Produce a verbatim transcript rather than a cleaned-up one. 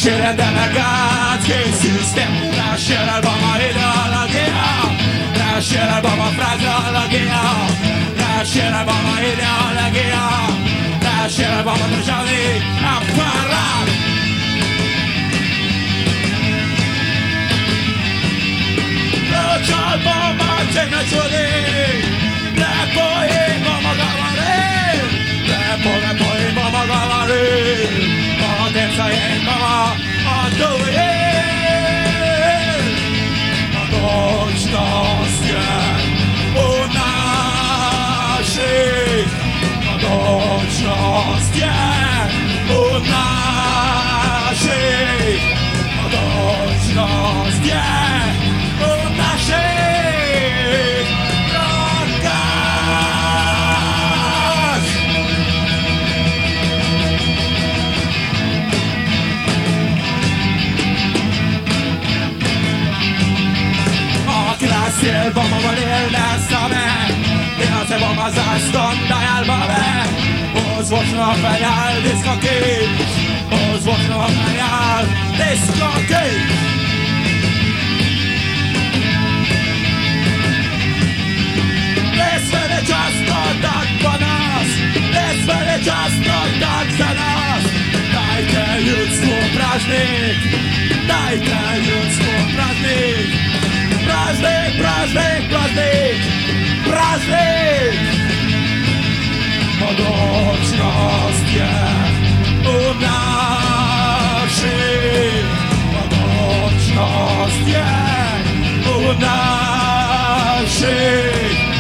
Naszej delegackiej system, naszej albowa ideologia, naszej albowa frazeologia, naszej albowa ideologia, naszej albowa državny aparat. Proč alboma tě nečudí, lepo jim pomagali, lepo, lepo jim pomagali, potem se jim mama oduje. A točnost je u našich, a točnost je u našich, a točnost je u našich rukách. Akkurat ser bomba valer nästame, deras är bomba zastånda i albame. Och svårt att färga all diskoki, och svårt att färga all diskoki. This very just not that for us. This very just not that for us. Dajte ľudstvu prázdnik, dajte ľudstvu prázdnik, prázdnik, prázdnik, prázdnik, prázdnik. Podočnosť je u našich, podočnosť je u našich.